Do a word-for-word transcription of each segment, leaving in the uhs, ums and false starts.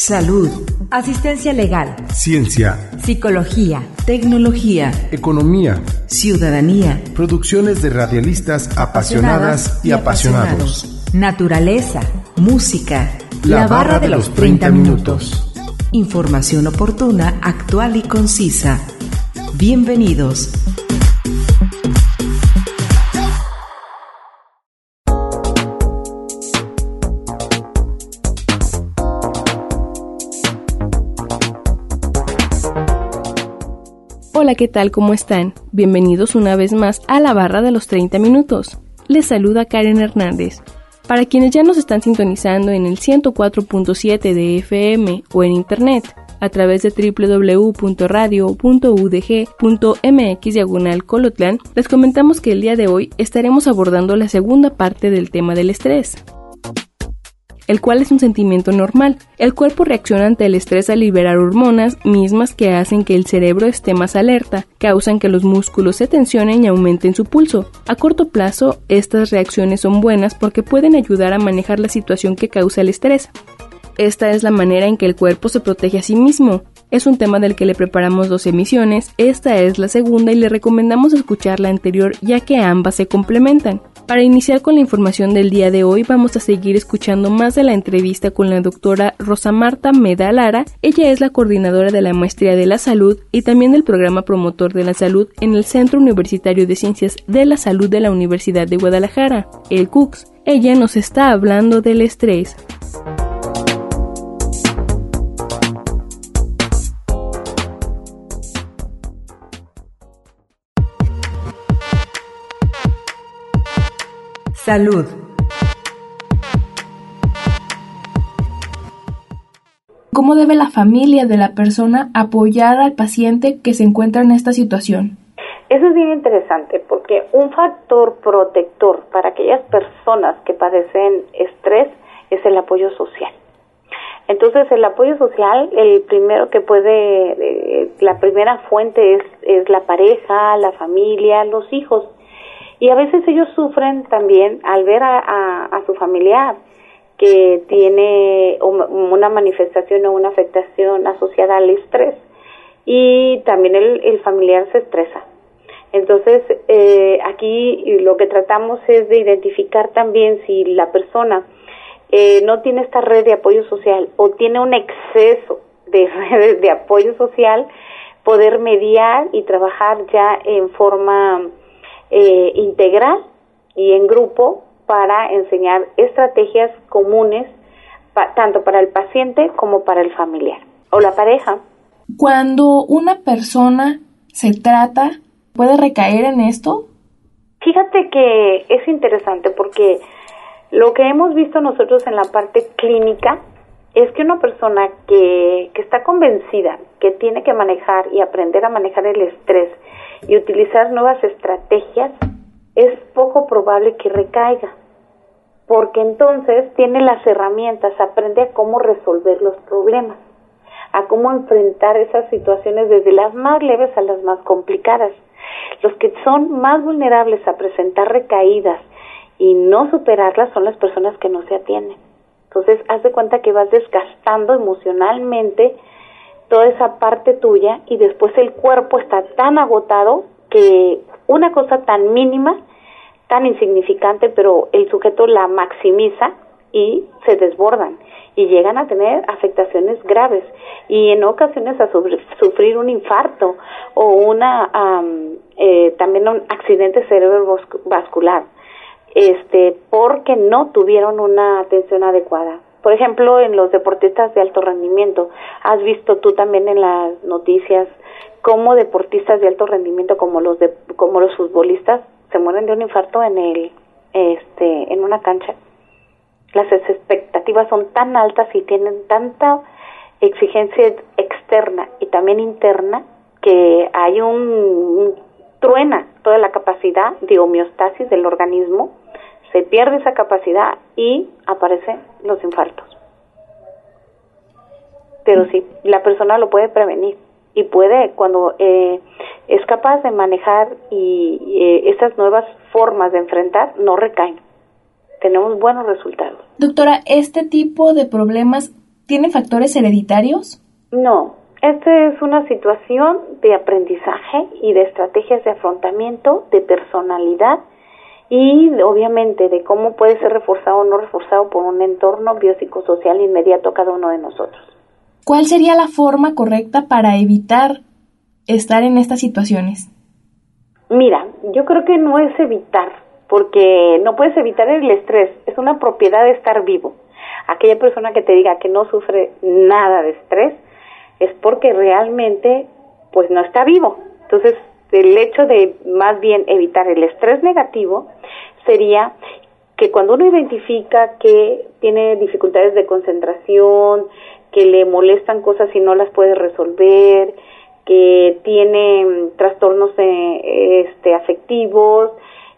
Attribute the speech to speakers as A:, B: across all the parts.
A: Salud, asistencia legal,
B: ciencia,
A: psicología, tecnología,
B: economía,
A: ciudadanía,
B: producciones de radialistas apasionadas y apasionados,
A: naturaleza, música,
B: la, la barra de los treinta minutos.
A: Información oportuna, actual y concisa. Bienvenidos.
C: Hola, ¿qué tal? ¿Cómo están? Bienvenidos una vez más a la barra de los treinta minutos. Les saluda Karen Hernández. Para quienes ya nos están sintonizando en el ciento cuatro punto siete de F M o en internet, a través de doble u doble u doble u punto radio punto u d g punto m x diagonal Colotlán, les comentamos que el día de hoy estaremos abordando la segunda parte del tema del estrés, el cual es un sentimiento normal. El cuerpo reacciona ante el estrés al liberar hormonas mismas que hacen que el cerebro esté más alerta, causan que los músculos se tensionen y aumenten su pulso. A corto plazo, estas reacciones son buenas porque pueden ayudar a manejar la situación que causa el estrés. Esta es la manera en que el cuerpo se protege a sí mismo. Es un tema del que le preparamos dos emisiones, esta es la segunda y le recomendamos escuchar la anterior ya que ambas se complementan. Para iniciar con la información del día de hoy, vamos a seguir escuchando más de la entrevista con la doctora Rosa Marta Meda Lara. Ella es la coordinadora de la Maestría de la Salud y también del Programa Promotor de la Salud en el Centro Universitario de Ciencias de la Salud de la Universidad de Guadalajara, el C U C S. Ella nos está hablando del estrés.
A: Salud.
C: ¿Cómo debe la familia de la persona apoyar al paciente que se encuentra en esta situación?
D: Eso es bien interesante porque un factor protector para aquellas personas que padecen estrés es el apoyo social. Entonces, el apoyo social, el primero que puede, eh, la primera fuente es, es la pareja, la familia, los hijos. Y a veces ellos sufren también al ver a, a, a su familiar que tiene una manifestación o una afectación asociada al estrés y también el, el familiar se estresa. Entonces, eh, aquí lo que tratamos es de identificar también si la persona eh, no tiene esta red de apoyo social o tiene un exceso de redes de apoyo social, poder mediar y trabajar ya en forma Eh, integral y en grupo para enseñar estrategias comunes pa- tanto para el paciente como para el familiar o la pareja.
C: Cuando una persona se trata, ¿puede recaer en esto?
D: Fíjate que es interesante porque lo que hemos visto nosotros en la parte clínica es que una persona que, que está convencida que tiene que manejar y aprender a manejar el estrés y utilizar nuevas estrategias, es poco probable que recaiga, porque entonces tiene las herramientas, aprende a cómo resolver los problemas, a cómo enfrentar esas situaciones desde las más leves a las más complicadas. Los que son más vulnerables a presentar recaídas y no superarlas son las personas que no se atienden. Entonces, haz de cuenta que vas desgastando emocionalmente toda esa parte tuya y después el cuerpo está tan agotado que una cosa tan mínima, tan insignificante, pero el sujeto la maximiza y se desbordan y llegan a tener afectaciones graves y en ocasiones a sufrir un infarto o una um, eh, también un accidente cerebrovascular, este, porque no tuvieron una atención adecuada. Por ejemplo, en los deportistas de alto rendimiento, has visto tú también en las noticias cómo deportistas de alto rendimiento como los de, como los futbolistas se mueren de un infarto en el este en una cancha. Las expectativas son tan altas y tienen tanta exigencia externa y también interna que hay un, un truena toda la capacidad de homeostasis del organismo, se pierde esa capacidad y aparecen los infartos. Pero sí, la persona lo puede prevenir y puede, cuando eh, es capaz de manejar y eh, estas nuevas formas de enfrentar, no recaen. Tenemos buenos resultados.
C: Doctora, ¿este tipo de problemas ¿tiene factores hereditarios?
D: No, esta es una situación de aprendizaje y de estrategias de afrontamiento, de personalidad y obviamente de cómo puede ser reforzado o no reforzado por un entorno biopsicosocial inmediato a cada uno de nosotros.
C: ¿Cuál sería la forma correcta para evitar estar en estas situaciones?
D: Mira, yo creo que no es evitar, porque no puedes evitar el estrés, es una propiedad de estar vivo. Aquella persona que te diga que no sufre nada de estrés es porque realmente pues no está vivo. Entonces, el hecho de más bien evitar el estrés negativo sería que cuando uno identifica que tiene dificultades de concentración, que le molestan cosas y no las puede resolver, que tiene trastornos eh, este, afectivos,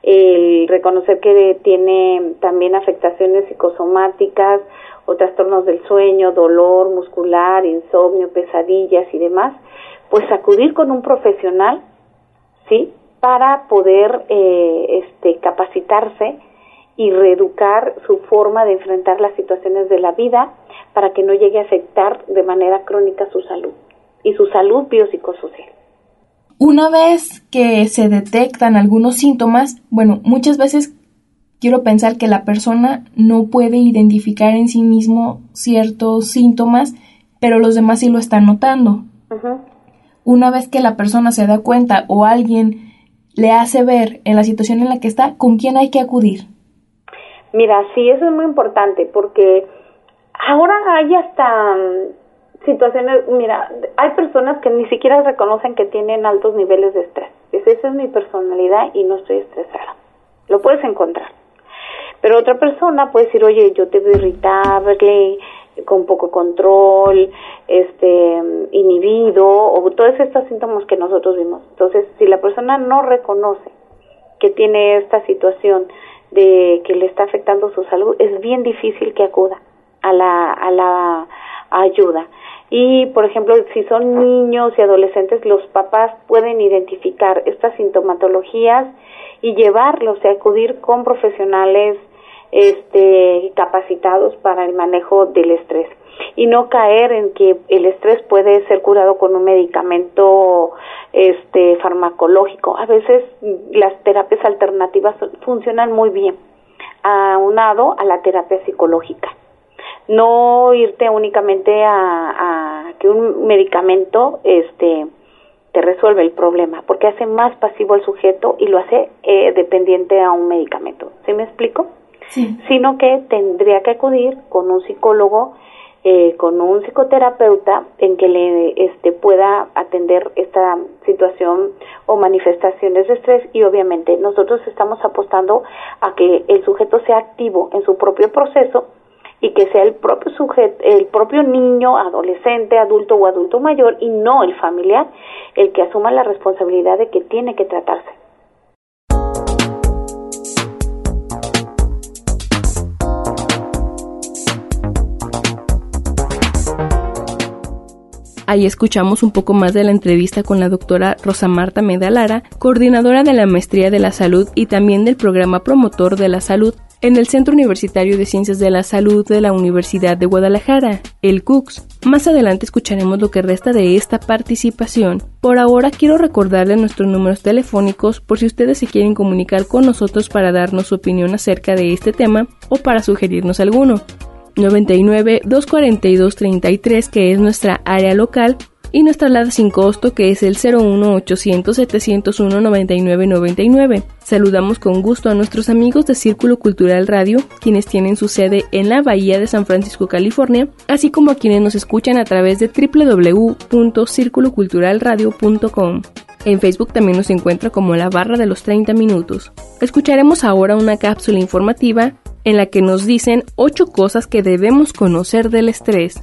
D: el reconocer que tiene también afectaciones psicosomáticas o trastornos del sueño, dolor muscular, insomnio, pesadillas y demás, pues acudir con un profesional, ¿sí?, para poder eh, este, capacitarse y reeducar su forma de enfrentar las situaciones de la vida para que no llegue a afectar de manera crónica su salud y su salud biopsicosocial.
C: Una vez que se detectan algunos síntomas, bueno, muchas veces quiero pensar que la persona no puede identificar en sí mismo ciertos síntomas, pero los demás sí lo están notando. Uh-huh. Una vez que la persona se da cuenta o alguien le hace ver en la situación en la que está, ¿con quién hay que acudir?
D: Mira, sí, eso es muy importante porque ahora hay hasta situaciones, mira, hay personas que ni siquiera reconocen que tienen altos niveles de estrés. Esa es mi personalidad y no estoy estresada. Lo puedes encontrar. Pero otra persona puede decir, oye, yo te veo irritable, con poco control, este, inhibido, o todos estos síntomas que nosotros vimos. Entonces, si la persona no reconoce que tiene esta situación de que le está afectando su salud, es bien difícil que acuda a la, a la ayuda. Y, por ejemplo, si son niños y adolescentes, los papás pueden identificar estas sintomatologías y llevarlos a acudir con profesionales este, capacitados para el manejo del estrés. Y no caer en que el estrés puede ser curado con un medicamento este, farmacológico. A veces las terapias alternativas funcionan muy bien, aunado a la terapia psicológica. No irte únicamente a, a que un medicamento este te resuelve el problema, porque hace más pasivo al sujeto y lo hace eh, dependiente a un medicamento. ¿Sí me explico?
C: Sí.
D: Sino que tendría que acudir con un psicólogo, eh, con un psicoterapeuta en que le este pueda atender esta situación o manifestaciones de estrés, y obviamente nosotros estamos apostando a que el sujeto sea activo en su propio proceso y que sea el propio sujeto, el propio niño, adolescente, adulto o adulto mayor, y no el familiar, el que asuma la responsabilidad de que tiene que tratarse.
C: Ahí escuchamos un poco más de la entrevista con la doctora Rosa Marta Meda Lara, coordinadora de la Maestría de la Salud y también del Programa Promotor de la Salud en el Centro Universitario de Ciencias de la Salud de la Universidad de Guadalajara, el C U C S. Más adelante escucharemos lo que resta de esta participación. Por ahora quiero recordarles nuestros números telefónicos por si ustedes se quieren comunicar con nosotros para darnos su opinión acerca de este tema o para sugerirnos alguno. noventa y nueve, doscientos cuarenta y dos, treinta y tres, que es nuestra área local, y nuestra alada sin costo, que es el cero uno ochocientos, setecientos uno, noventa y nueve, noventa y nueve. Saludamos con gusto a nuestros amigos de Círculo Cultural Radio, quienes tienen su sede en la Bahía de San Francisco, California, así como a quienes nos escuchan a través de doble u doble u doble u punto círculo cultural radio punto com. En Facebook también nos encuentra como la barra de los treinta minutos. Escucharemos ahora una cápsula informativa en la que nos dicen ocho cosas que debemos conocer del estrés.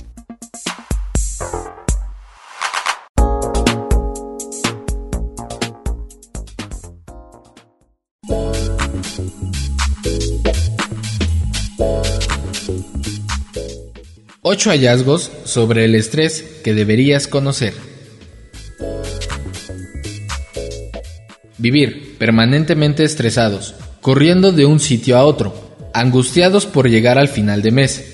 E: Ocho hallazgos sobre el estrés que deberías conocer. Vivir permanentemente estresados, corriendo de un sitio a otro, angustiados por llegar al final de mes,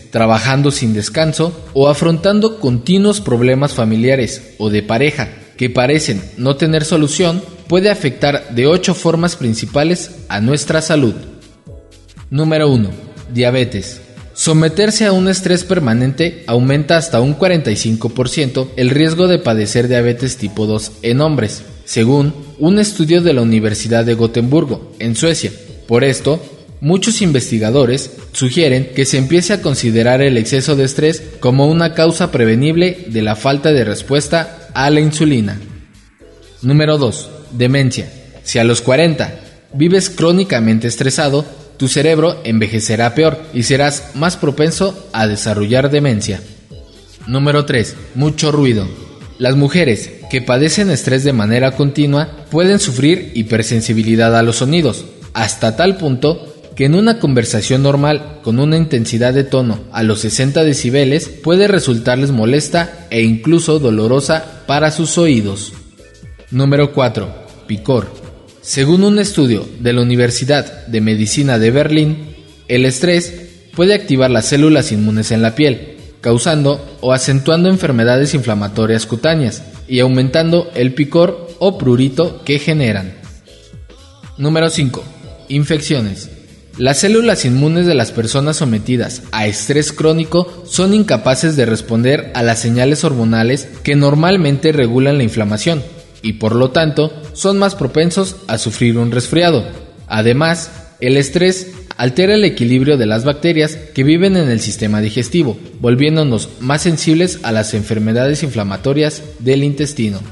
E: trabajando sin descanso o afrontando continuos problemas familiares o de pareja que parecen no tener solución, puede afectar de ocho formas principales a nuestra salud. Número uno. Diabetes. Someterse a un estrés permanente aumenta hasta un cuarenta y cinco por ciento el riesgo de padecer diabetes tipo dos en hombres, según un estudio de la Universidad de Gotemburgo, en Suecia. Por esto, muchos investigadores sugieren que se empiece a considerar el exceso de estrés como una causa prevenible de la falta de respuesta a la insulina. Número dos. Demencia. Si a los cuarenta vives crónicamente estresado, tu cerebro envejecerá peor y serás más propenso a desarrollar demencia. Número tres. Mucho ruido. Las mujeres que padecen estrés de manera continua pueden sufrir hipersensibilidad a los sonidos, hasta tal punto que en una conversación normal con una intensidad de tono a los sesenta decibeles puede resultarles molesta e incluso dolorosa para sus oídos. Número cuatro. Picor. Según un estudio de la Universidad de Medicina de Berlín, el estrés puede activar las células inmunes en la piel, causando o acentuando enfermedades inflamatorias cutáneas y aumentando el picor o prurito que generan. Número cinco. Infecciones. Las células inmunes de las personas sometidas a estrés crónico son incapaces de responder a las señales hormonales que normalmente regulan la inflamación y por lo tanto son más propensos a sufrir un resfriado. Además, el estrés altera el equilibrio de las bacterias que viven en el sistema digestivo, volviéndonos más sensibles a las enfermedades inflamatorias del intestino.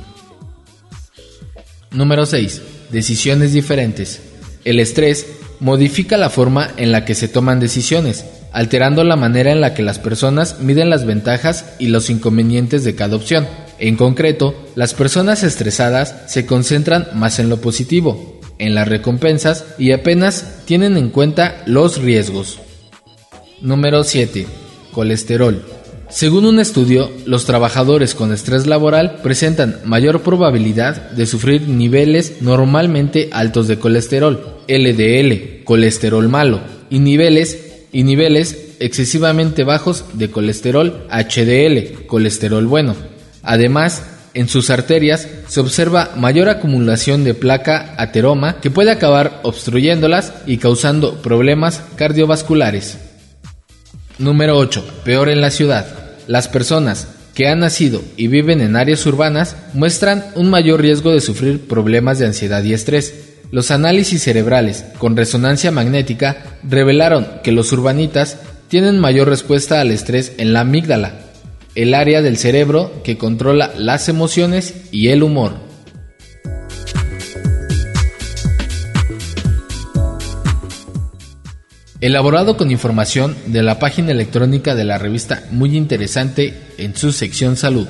E: Número seis. Decisiones diferentes. El estrés modifica la forma en la que se toman decisiones, alterando la manera en la que las personas miden las ventajas y los inconvenientes de cada opción. En concreto, las personas estresadas se concentran más en lo positivo, en las recompensas y apenas tienen en cuenta los riesgos. Número siete. Colesterol. Según un estudio, los trabajadores con estrés laboral presentan mayor probabilidad de sufrir niveles normalmente altos de colesterol, L D L, colesterol malo, y niveles, y niveles excesivamente bajos de colesterol, H D L, colesterol bueno. Además, en sus arterias se observa mayor acumulación de placa ateroma que puede acabar obstruyéndolas y causando problemas cardiovasculares. Número ocho. Peor en la ciudad. Las personas que han nacido y viven en áreas urbanas muestran un mayor riesgo de sufrir problemas de ansiedad y estrés. Los análisis cerebrales con resonancia magnética revelaron que los urbanitas tienen mayor respuesta al estrés en la amígdala, el área del cerebro que controla las emociones y el humor. Elaborado con información de la página electrónica de la revista Muy Interesante en su sección Salud.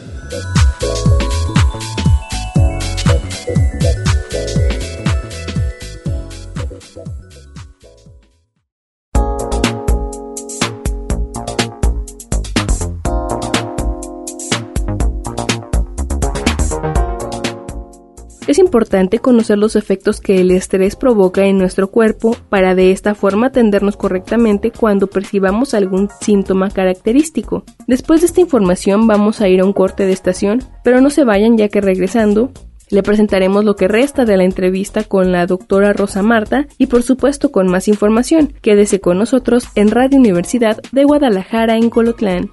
C: Es importante conocer los efectos que el estrés provoca en nuestro cuerpo para de esta forma atendernos correctamente cuando percibamos algún síntoma característico. Después de esta información vamos a ir a un corte de estación, pero no se vayan, ya que regresando le presentaremos lo que resta de la entrevista con la doctora Rosa Marta y por supuesto con más información. Quédese con nosotros en Radio Universidad de Guadalajara en Colotlán.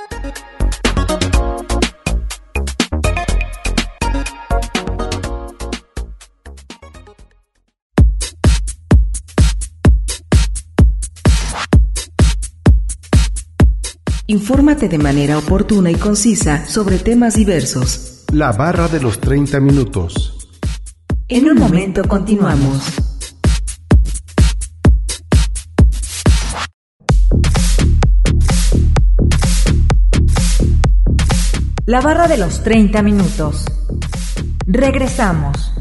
A: Infórmate de manera oportuna y concisa sobre temas diversos.
B: La barra de los treinta minutos.
A: En un momento continuamos.
F: La barra de los treinta minutos. Regresamos.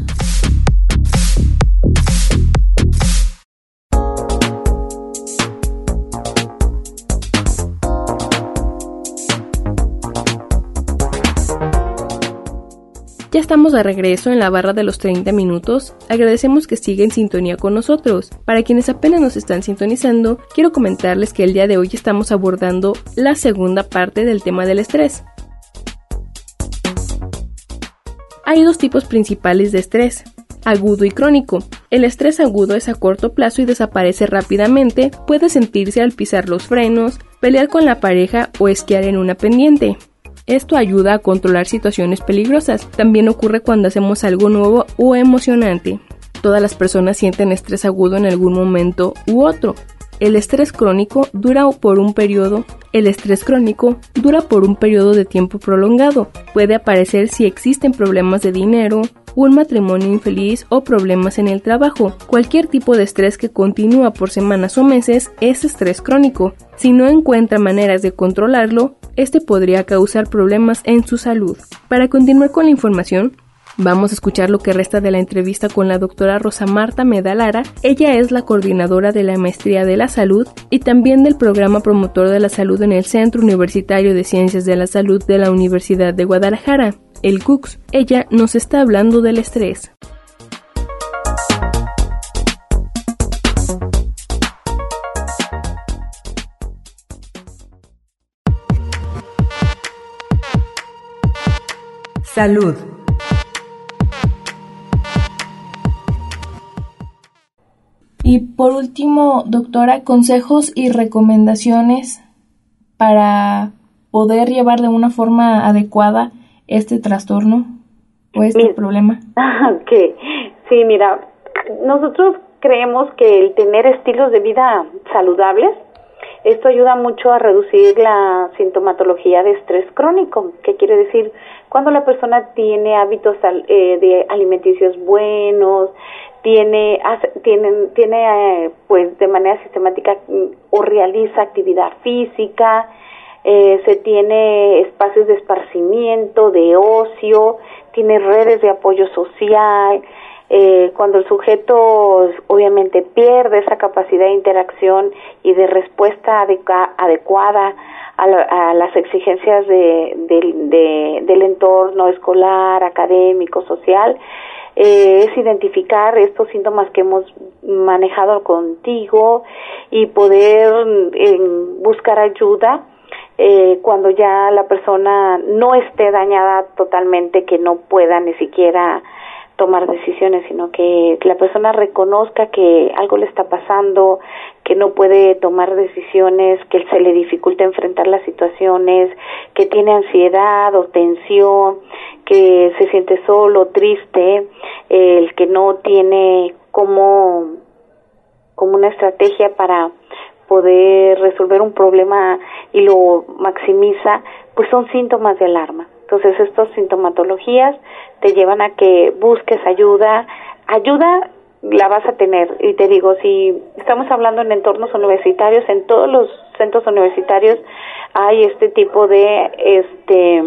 C: Ya estamos de regreso en la barra de los treinta minutos. Agradecemos que siga en sintonía con nosotros. Para quienes apenas nos están sintonizando, quiero comentarles que el día de hoy estamos abordando la segunda parte del tema del estrés. Hay dos tipos principales de estrés: agudo y crónico. El estrés agudo es a corto plazo y desaparece rápidamente. Puede sentirse al pisar los frenos, pelear con la pareja o esquiar en una pendiente. Esto ayuda a controlar situaciones peligrosas. También ocurre cuando hacemos algo nuevo o emocionante. Todas las personas sienten estrés agudo en algún momento u otro. El estrés crónico dura por un periodo. El estrés crónico dura por un periodo de tiempo prolongado. Puede aparecer si existen problemas de dinero, un matrimonio infeliz o problemas en el trabajo. Cualquier tipo de estrés que continúa por semanas o meses es estrés crónico. Si no encuentra maneras de controlarlo, este podría causar problemas en su salud. Para continuar con la información, vamos a escuchar lo que resta de la entrevista con la doctora Rosa Marta Meda Lara. Ella es la coordinadora de la Maestría de la Salud y también del Programa Promotor de la Salud en el Centro Universitario de Ciencias de la Salud de la Universidad de Guadalajara, el C U C S. Ella nos está hablando del estrés.
F: Salud.
C: Y por último, doctora, consejos y recomendaciones para poder llevar de una forma adecuada este trastorno o este mira, problema.
D: Ok, sí, mira, nosotros creemos que el tener estilos de vida saludables, esto ayuda mucho a reducir la sintomatología de estrés crónico, que quiere decir cuando la persona tiene hábitos eh, de alimenticios buenos, tiene, hace, tiene, tiene eh, pues de manera sistemática o realiza actividad física, eh, se tiene espacios de esparcimiento, de ocio, tiene redes de apoyo social. Eh, cuando el sujeto obviamente pierde esa capacidad de interacción y de respuesta adeca- adecuada a, la, a las exigencias de, de, de, del entorno escolar, académico, social, eh, es identificar estos síntomas que hemos manejado contigo y poder eh, buscar ayuda eh, cuando ya la persona no esté dañada totalmente, que no pueda ni siquiera tomar decisiones, sino que la persona reconozca que algo le está pasando, que no puede tomar decisiones, que se le dificulta enfrentar las situaciones, que tiene ansiedad o tensión, que se siente solo, triste, eh, el que no tiene como, como una estrategia para poder resolver un problema y lo maximiza, pues son síntomas de alarma. Entonces, estas sintomatologías te llevan a que busques ayuda. Ayuda la vas a tener. Y te digo, si estamos hablando en entornos universitarios, en todos los centros universitarios hay este tipo de este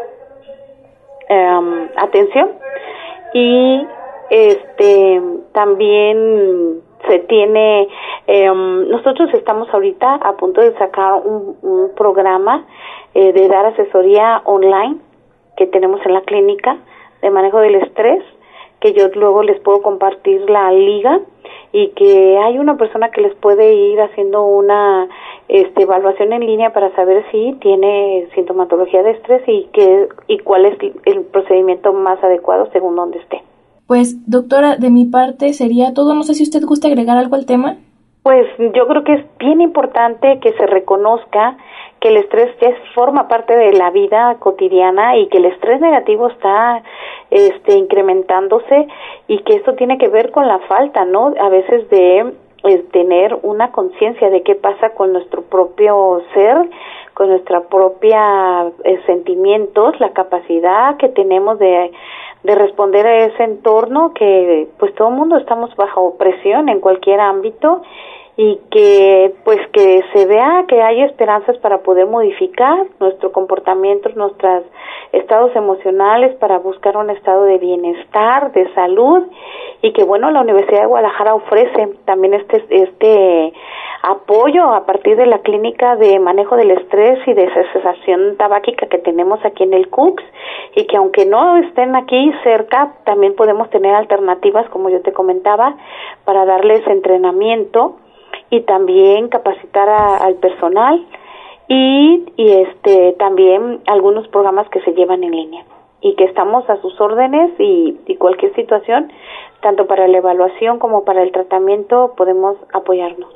D: um, atención. Y este también se tiene, eh, nosotros estamos ahorita a punto de sacar un, un programa eh, de dar asesoría online que tenemos en la clínica de manejo del estrés, que yo luego les puedo compartir la liga y que hay una persona que les puede ir haciendo una este, evaluación en línea para saber si tiene sintomatología de estrés y qué y cuál es el procedimiento más adecuado según donde esté.
C: Pues, doctora, de mi parte sería todo. No sé si usted gusta agregar algo al tema.
D: Pues yo creo que es bien importante que se reconozca que el estrés ya forma parte de la vida cotidiana y que el estrés negativo está este incrementándose y que esto tiene que ver con la falta, ¿no? A veces de eh, tener una conciencia de qué pasa con nuestro propio ser, con nuestra propia eh, sentimientos, la capacidad que tenemos de de responder a ese entorno que pues todo el mundo estamos bajo presión en cualquier ámbito y que pues que se vea que hay esperanzas para poder modificar nuestro comportamiento, nuestros estados emocionales para buscar un estado de bienestar, de salud, y que bueno, la Universidad de Guadalajara ofrece también este este apoyo a partir de la clínica de manejo del estrés y de cesación tabáquica que tenemos aquí en el C U C S, y que aunque no estén aquí cerca, también podemos tener alternativas, como yo te comentaba, para darles entrenamiento y también capacitar a, al personal y, y este también algunos programas que se llevan en línea y que estamos a sus órdenes, y, y cualquier situación, tanto para la evaluación como para el tratamiento, podemos apoyarnos.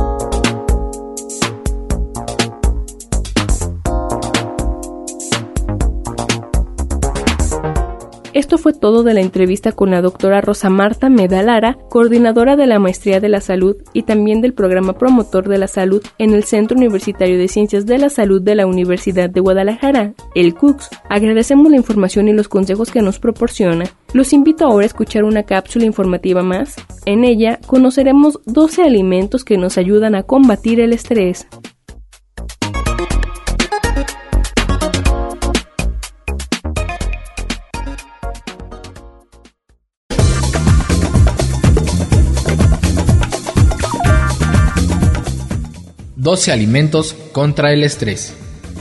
C: Esto fue todo de la entrevista con la doctora Rosa Marta Meda Lara, coordinadora de la Maestría de la Salud y también del Programa Promotor de la Salud en el Centro Universitario de Ciencias de la Salud de la Universidad de Guadalajara, el C U C S. Agradecemos la información y los consejos que nos proporciona. Los invito ahora a escuchar una cápsula informativa más. En ella conoceremos doce alimentos que nos ayudan a combatir el estrés.
E: doce alimentos contra el estrés.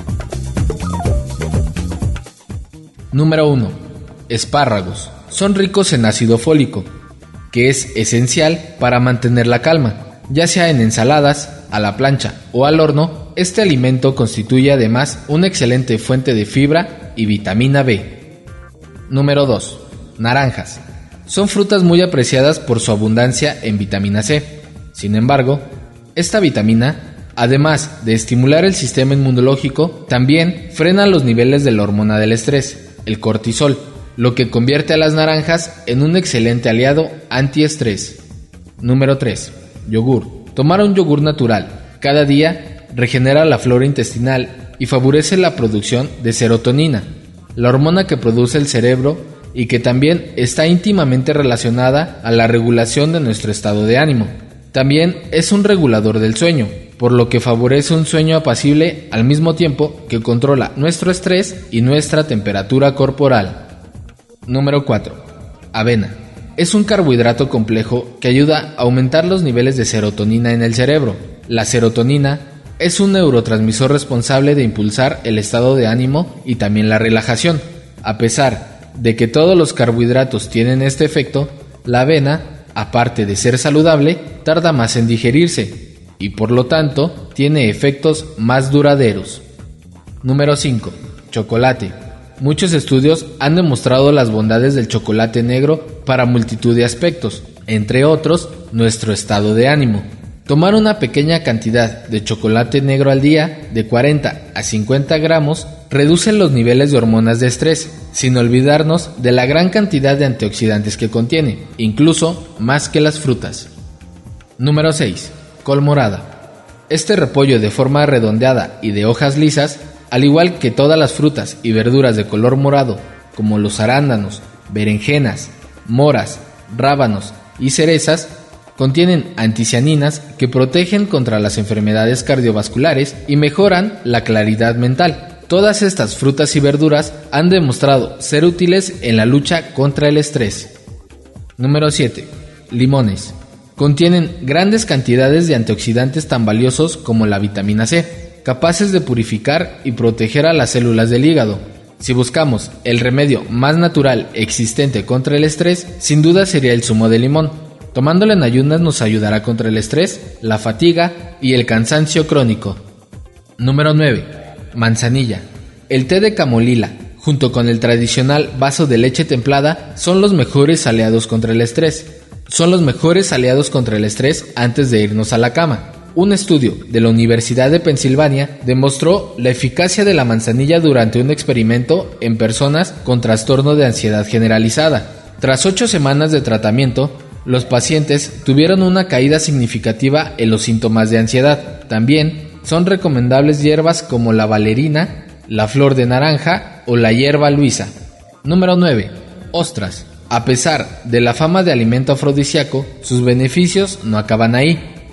E: Número uno. Espárragos. Son ricos en ácido fólico, que es esencial para mantener la calma. Ya sea en ensaladas, a la plancha o al horno, este alimento constituye además una excelente fuente de fibra y vitamina B. Número dos. Naranjas. Son frutas muy apreciadas por su abundancia en vitamina C. Sin embargo, esta vitamina, además de estimular el sistema inmunológico, también frena los niveles de la hormona del estrés, el cortisol, lo que convierte a las naranjas en un excelente aliado antiestrés. Número tres. Yogur. Tomar un yogur natural cada día regenera la flora intestinal y favorece la producción de serotonina, la hormona que produce el cerebro y que también está íntimamente relacionada a la regulación de nuestro estado de ánimo. También es un regulador del sueño, por lo que favorece un sueño apacible al mismo tiempo que controla nuestro estrés y nuestra temperatura corporal. Número cuatro. Avena. Es un carbohidrato complejo que ayuda a aumentar los niveles de serotonina en el cerebro. La serotonina es un neurotransmisor responsable de impulsar el estado de ánimo y también la relajación. A pesar de que todos los carbohidratos tienen este efecto, la avena, aparte de ser saludable, tarda más en digerirse y por lo tanto tiene efectos más duraderos. Número cinco. Chocolate. Muchos estudios han demostrado las bondades del chocolate negro para multitud de aspectos, entre otros, nuestro estado de ánimo. Tomar una pequeña cantidad de chocolate negro al día, de cuarenta a cincuenta gramos, reduce los niveles de hormonas de estrés, sin olvidarnos de la gran cantidad de antioxidantes que contiene, incluso más que las frutas. Número seis. Col morada. Este repollo de forma redondeada y de hojas lisas, al igual que todas las frutas y verduras de color morado, como los arándanos, berenjenas, moras, rábanos y cerezas, contienen anticianinas que protegen contra las enfermedades cardiovasculares y mejoran la claridad mental. Todas estas frutas y verduras han demostrado ser útiles en la lucha contra el estrés. Número siete. Limones. Contienen grandes cantidades de antioxidantes tan valiosos como la vitamina C, capaces de purificar y proteger a las células del hígado. Si buscamos el remedio más natural existente contra el estrés, sin duda sería el zumo de limón. Tomándolo en ayunas nos ayudará contra el estrés, la fatiga y el cansancio crónico. Número nueve. Manzanilla. El té de camomila, junto con el tradicional vaso de leche templada, son los mejores aliados contra el estrés. Son los mejores aliados contra el estrés antes de irnos a la cama. Un estudio de la Universidad de Pensilvania demostró la eficacia de la manzanilla durante un experimento en personas con trastorno de ansiedad generalizada. Tras ocho semanas de tratamiento, los pacientes tuvieron una caída significativa en los síntomas de ansiedad. También son recomendables hierbas como la valerina, la flor de naranja o la hierba luisa. Número nueve. Ostras. A pesar de la fama de alimento afrodisíaco, sus beneficios no acaban ahí.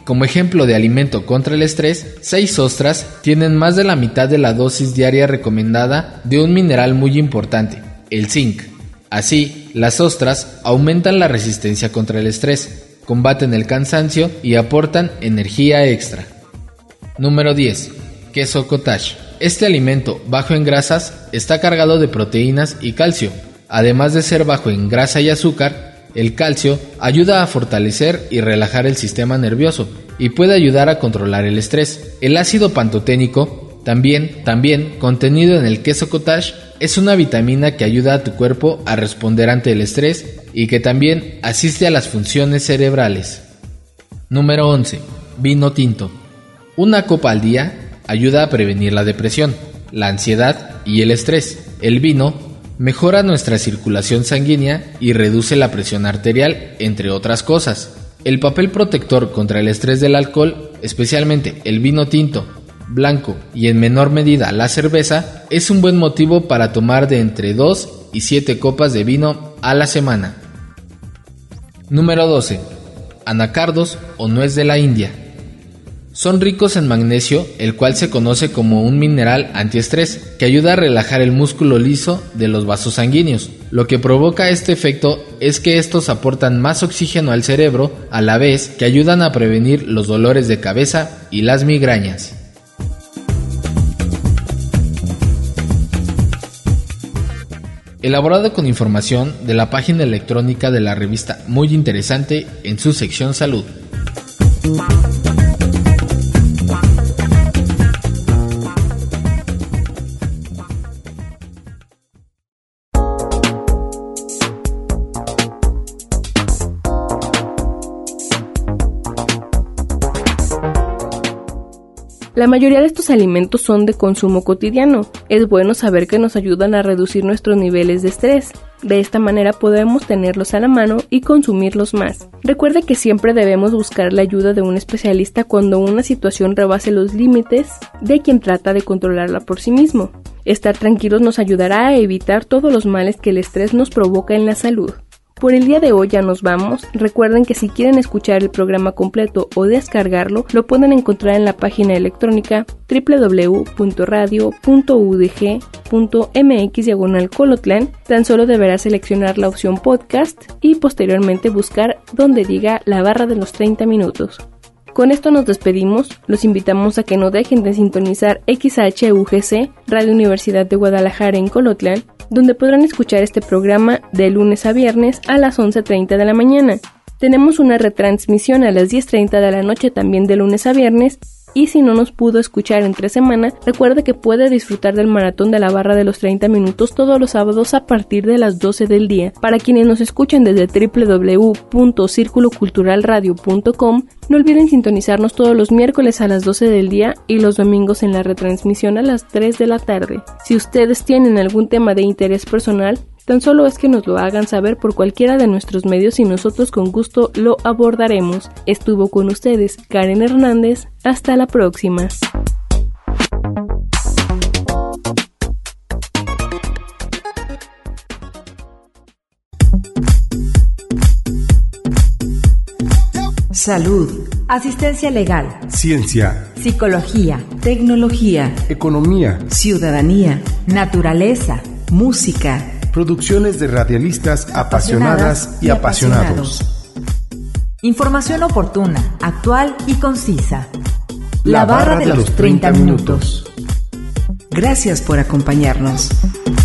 E: Como ejemplo de alimento contra el estrés, seis ostras tienen más de la mitad de la dosis diaria recomendada de un mineral muy importante, el zinc. Así, las ostras aumentan la resistencia contra el estrés, combaten el cansancio y aportan energía extra. Número diez. Queso cottage. Este alimento bajo en grasas está cargado de proteínas y calcio. Además de ser bajo en grasa y azúcar, el calcio ayuda a fortalecer y relajar el sistema nervioso y puede ayudar a controlar el estrés. El ácido pantoténico, también, también contenido en el queso cottage, es una vitamina que ayuda a tu cuerpo a responder ante el estrés y que también asiste a las funciones cerebrales. Número once. Vino tinto. Una copa al día ayuda a prevenir la depresión, la ansiedad y el estrés. El vino mejora nuestra circulación sanguínea y reduce la presión arterial, entre otras cosas. El papel protector contra el estrés del alcohol, especialmente el vino tinto, blanco y en menor medida la cerveza, es un buen motivo para tomar de entre dos y siete copas de vino a la semana. Número doce. Anacardos o nuez de la India. Son ricos en magnesio, el cual se conoce como un mineral antiestrés, que ayuda a relajar el músculo liso de los vasos sanguíneos. Lo que provoca este efecto es que estos aportan más oxígeno al cerebro, a la vez que ayudan a prevenir los dolores de cabeza y las migrañas. Elaborado con información de la página electrónica de la revista Muy Interesante en su sección Salud.
C: La mayoría de estos alimentos son de consumo cotidiano. Es bueno saber que nos ayudan a reducir nuestros niveles de estrés. De esta manera podemos tenerlos a la mano y consumirlos más. Recuerde que siempre debemos buscar la ayuda de un especialista cuando una situación rebase los límites de quien trata de controlarla por sí mismo. Estar tranquilos nos ayudará a evitar todos los males que el estrés nos provoca en la salud. Por el día de hoy ya nos vamos. Recuerden que si quieren escuchar el programa completo o descargarlo, lo pueden encontrar en la página electrónica doble u doble u doble u punto radio punto u d g punto m x diagonal Colotlán. Tan solo deberá seleccionar la opción podcast y posteriormente buscar donde diga la barra de los treinta minutos. Con esto nos despedimos. Los invitamos a que no dejen de sintonizar X H U G C, Radio Universidad de Guadalajara en Colotlán, donde podrán escuchar este programa de lunes a viernes a las once treinta de la mañana. Tenemos una retransmisión a las diez treinta de la noche también de lunes a viernes, y si no nos pudo escuchar entre semana, recuerde que puede disfrutar del maratón de la barra de los treinta minutos todos los sábados a partir de las doce del día. Para quienes nos escuchan desde doble u doble u doble u punto círculo cultural radio punto com, no olviden sintonizarnos todos los miércoles a las doce del día y los domingos en la retransmisión a las tres de la tarde. Si ustedes tienen algún tema de interés personal, tan solo es que nos lo hagan saber por cualquiera de nuestros medios y nosotros con gusto lo abordaremos. Estuvo con ustedes Karen Hernández. Hasta la próxima.
F: Salud, asistencia legal,
B: ciencia,
F: psicología,
A: tecnología,
B: economía,
A: ciudadanía,
F: naturaleza,
A: música,
B: producciones de radialistas apasionadas y apasionados.
F: Información oportuna, actual y concisa.
B: La barra de los treinta minutos.
A: Gracias por acompañarnos.